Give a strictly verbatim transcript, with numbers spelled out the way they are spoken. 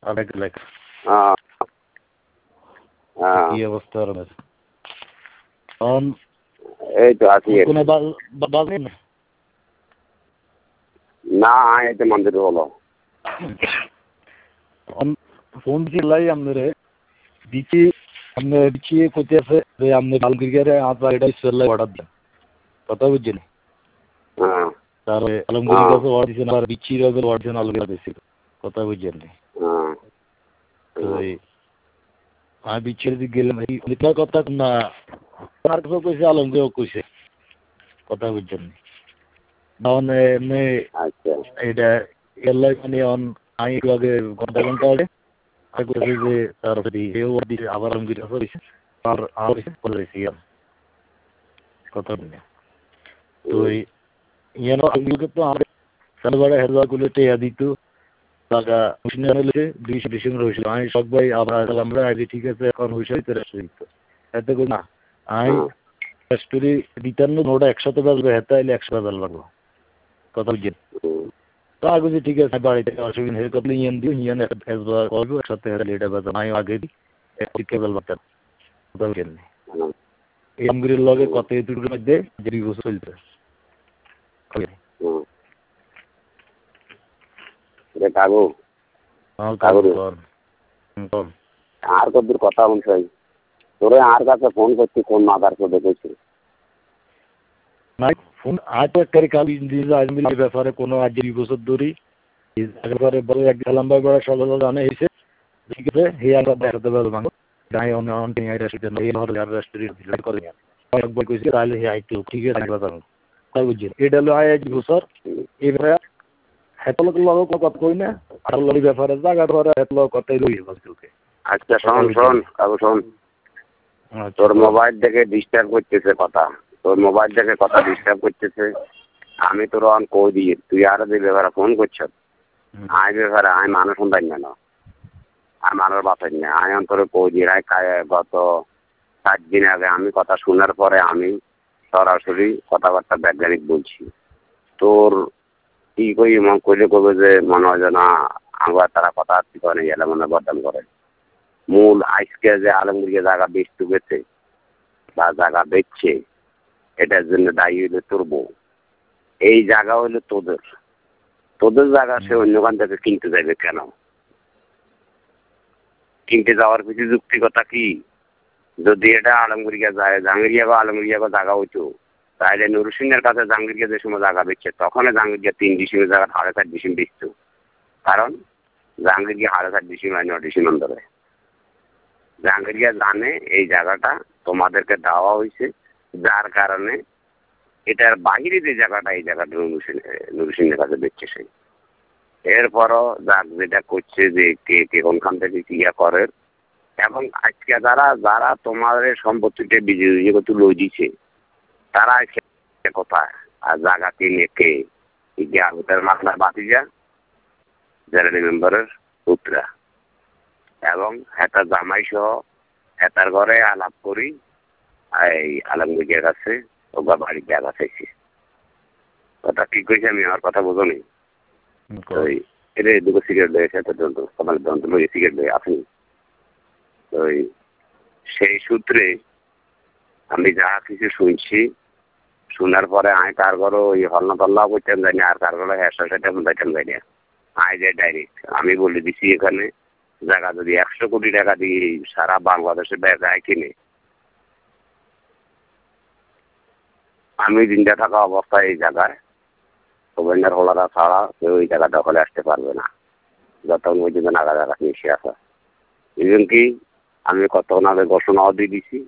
অনেক লাখ হ্যাঁ হ্যাঁ কি অবস্থা রমেশ অন এই তো আছি কোন বাজ নেই না এই তো মন্দির হলো অন ফোন দিলাই আমরে দিছি আমনে দিছি কইতে আছে যে আমনে বালগিরিয়ারে আবার এটা সেলাই অর্ডার দেন কথা বুঝছেন হ্যাঁ তারে আলমগিরি কাছে অর্ডার দিছেন আর দিছি রবে অর্ডার দিছেন আলমগিরি দিছি কথা বুঝছেন হ্যাঁ তো আমি বিচ্ছেদ গেলাম এই লিখা কথা না আর কিছু কইছে আলমগিরিও কইছে কথা বুঝছেন মানে এমনি আচ্ছা এটা এলাই মানে অন আমি একটু আগে ঘন্টা ঘন্টা আগে আমি বলেছি যে তার এও দিছে আবার আলমগিরি কাছে দিছে আর আর বলেছি কথা বলে তো ইয়ানো আলমগিরি তো আর সালবাড়া হেলবা গুলোতে দিত টাকা মেশিনে আনলে দুইশো ডিসেম্বর হয়েছিল আমি সব ভাই আবার আমরা আগে ঠিক আছে এখন হয়েছে দিত এতে করে না আমি স্টোরি রিটার্ন ওটা একসাথে বাজবে হেতে আইলে একশো বাজার লাগলো কথা বুঝছেন তো আগে যে ঠিক আছে বাড়ি থেকে অসুবিধা হয়ে কতলে ইয়ান দিও ইয়ান করবো একসাথে হেরে লেটা বাজার আমি আগে দিই এক কেবল বাজার কথা বুঝছেন এই আমগিরির লগে কত দুটোর মধ্যে যে বছর চলছে কাগু আর কদ্দুর কথা বলছে তোরে আর কাছে ফোন করছি কোন মাদার को দেখেছি না ফোন আজ করে কাল আজমির ব্যাপারে কোনো আজ দুই বছর ধরে একবারে বড় এক লম্বা বড় সকাল জানে এসে ঠিক আছে হে আমরা দেখাতে পারবো মাঙ্গো গায়ে অন অন টিং আইরা সেটা এই হল আর রেস্টুরেন্ট করে অনেক বই কইছে তাহলে হে আইতো ঠিক আছে কথা তাই বুঝছেন এটা হলো আজ বছর এবারে হেতল লোক কথা কই না আর লরি ব্যাপারে জায়গা ধরে হেতল কথাই লই বলতে আচ্ছা শোন শোন কাগু শোন তোর মোবাইল থেকে ডিস্টার্ব করতেছে কথা তোর মোবাইল থেকে কথা ডিস্টার্ব করতেছে আমি তোর অন কই দিই তুই আর যে ব্যাপারে ফোন করছ আই ব্যাপারে আমি মানুষ শুনতাম না আমি মানুষ বাতাই না আমি অন্তরে কই দিই রায় গত সাত দিন আগে আমি কথা শোনার পরে আমি সরাসরি কথাবার্তা বৈজ্ঞানিক বলছি তোর কি কই মন কইলে কবে যে মনে হয় যে না আমার তারা কথা আসতে করে গেলে মনে বদনাম করে মূল আজকে যে আলমগীরকে জায়গা বেচতে গেছে বা জায়গা বেচছে এটার জন্য দায়ী হইলে তোর বউ এই জায়গা হইলে তোদের তোদের জায়গা সে অন্যখান থেকে কিনতে যাবে কেন কিনতে যাওয়ার কিছু যুক্তিকতা কি যদি এটা আলমগীরকে যায় জাহাঙ্গীরিয়া বা আলমগীরিয়া জায়গা হইতো তাহলে নুরুসিনের কাছে জাহাঙ্গীরকে যে সময় জায়গা বেচছে তখন জাহাঙ্গীরকে তিন ডিসিমের জায়গা সাড়ে চার ডিসিম বেচত কারণ জাহাঙ্গীরকে সাড়ে চার ডিসিম হয় ন ডিসিম অন্তরে জাহাঙ্গীরিয়া জানে এই জায়গাটা তোমাদেরকে দেওয়া হয়েছে যার কারণে এটার বাহিরে যে জায়গাটা এই জায়গাটা নুরুসিন নুরুসিনের কাছে বেচছে সেই এরপরও যাক যেটা করছে যে কে কে কোনখান থেকে ক্রিয়া করে এবং আজকে যারা যারা তোমাদের সম্পত্তিতে বিজয়ী লই দিছে তারা কোথায় আর জায়গা কিনে কে ইতিহাসের মামলা বাতিজা যারা মেম্বারের পুত্রা এবং হেতার জামাই সহ হেতার ঘরে আলাপ করি এই আলমগীরের কাছে ওগা বাড়ির জায়গা চাইছি কথা ঠিক কইছি আমি আমার কথা বোঝো নি ওই এটা দুটো সিগারেট লেগেছে সকালের দন্ত লইয়ে সিগারেট লেগে আসেনি ওই সেই সূত্রে আমি যা কিছু শুনছি শোনার পরে আমি কার ঘরও ওই হল্লা তল্লাও করতাম যাই না আর কার ঘরে হ্যাঁ সেটা যাইতাম যাই না আই যাই ডাইরেক্ট আমি বলে দিছি এখানে জায়গা যদি একশো কোটি টাকা দিয়ে সারা বাংলাদেশে জায়গায় কিনে আমি দিনটা থাকা অবস্থায় এই জায়গায় সুবেন্দ্র হোলারা ছাড়া কেউ ওই জায়গা দখলে আসতে পারবে না যতক্ষণ পর্যন্ত নাগা জায়গা মিশে আসা এমনকি আমি কতক্ষণ আগে ঘোষণাও দিয়ে দিছি